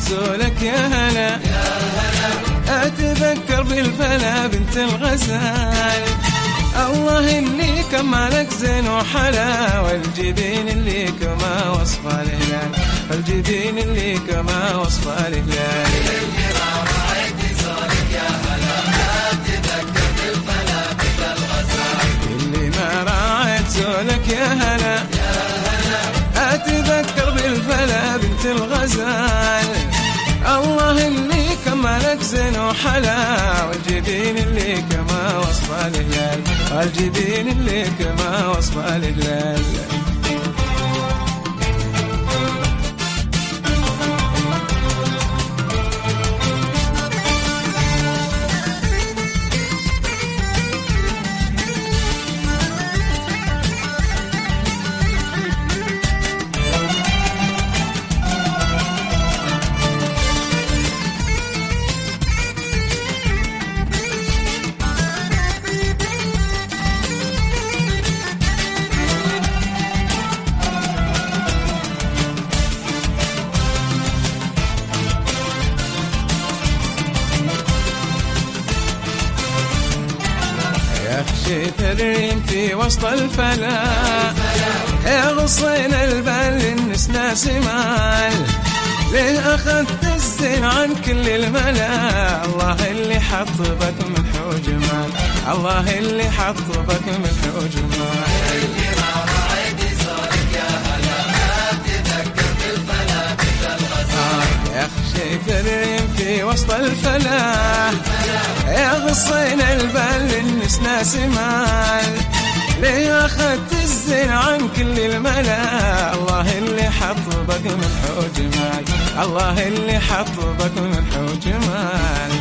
زولك يا هلا، أتذكر بالفلا بنت الغزال. الله اللي كمالك زين وحلا، والجبين اللي كما وصف الهلال، والجبين اللي كما وصف الهلال. اللي ما راعيت زولك يا هلا، أتذكر بالفلا بنت الغزال. الله اللي كمالك زين وحلا، والجبين اللي كما وصف الهلال، والجبين اللي كما وصف الهلال. يخشي الريم في وسط الفلا، يغصين البال النسنا سمال. ليه أخذت الزين عن كل الملا، الله اللي حط بك ملح وجمال، الله اللي حط بك ملح وجمال. يخشي الريم في وسط الفلا، يغصين البال النسنا سمال. ليه أخذت الزين عن كل الملا، الله اللي حط بك ملح وجمال، الله اللي حط بك ملح وجمال.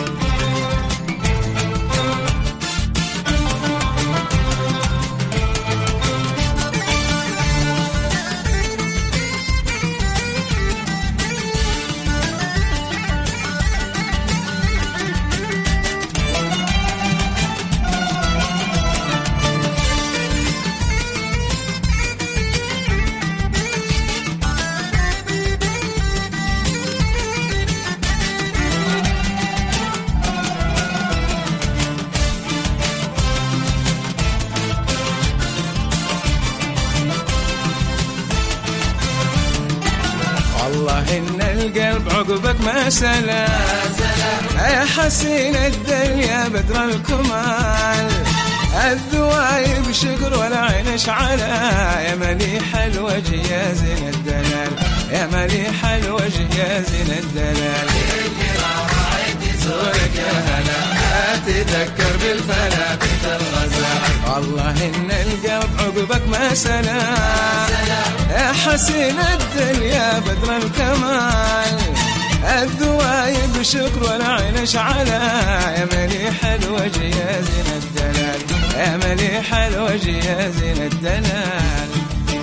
والله إن القلب عقبك ما سلا، يا حسين الدل يا بدر الكمال. الذوايب شقر والعين شعلا، يا مليح الوجه يا زين الدلال، يا مليح الوجه يا زين الدلال. زورك يا هلا، أتذكر بالفلا بنت الغزال. والله إن القلب عقبك ما سلا، يا حسين الدل يا بدر الكمال. الذوايب شكر والعين شعلا، يا مليح الوجه يا زين الدلال، يا مليح الوجه يا زين الدلال.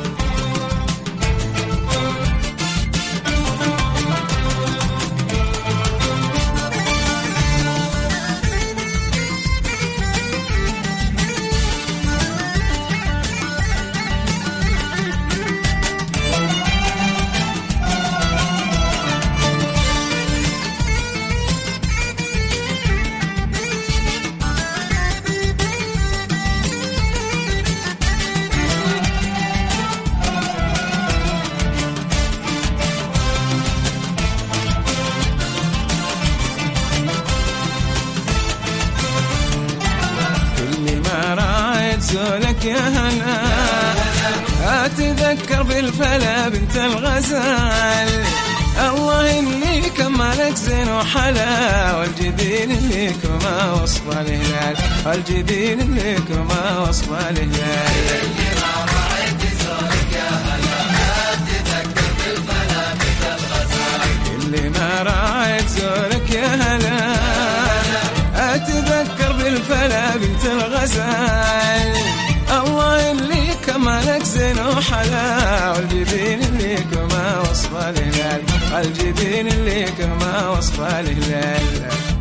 زولك يا هلا، أتذكر بالفلا بنت الغزال. الله اللي كمالك زين وحلا، والجبين اللي كما وصف الهلال، والجبين اللي كما وصف الهلال. اللي ما راعيت زولك يا هلا، أتذكر بالفلا بنت الغزال. الله اللي كمالك زين وحلا، والجبين اللي كما وصف الهلال، والجبين اللي كما وصف الهلال.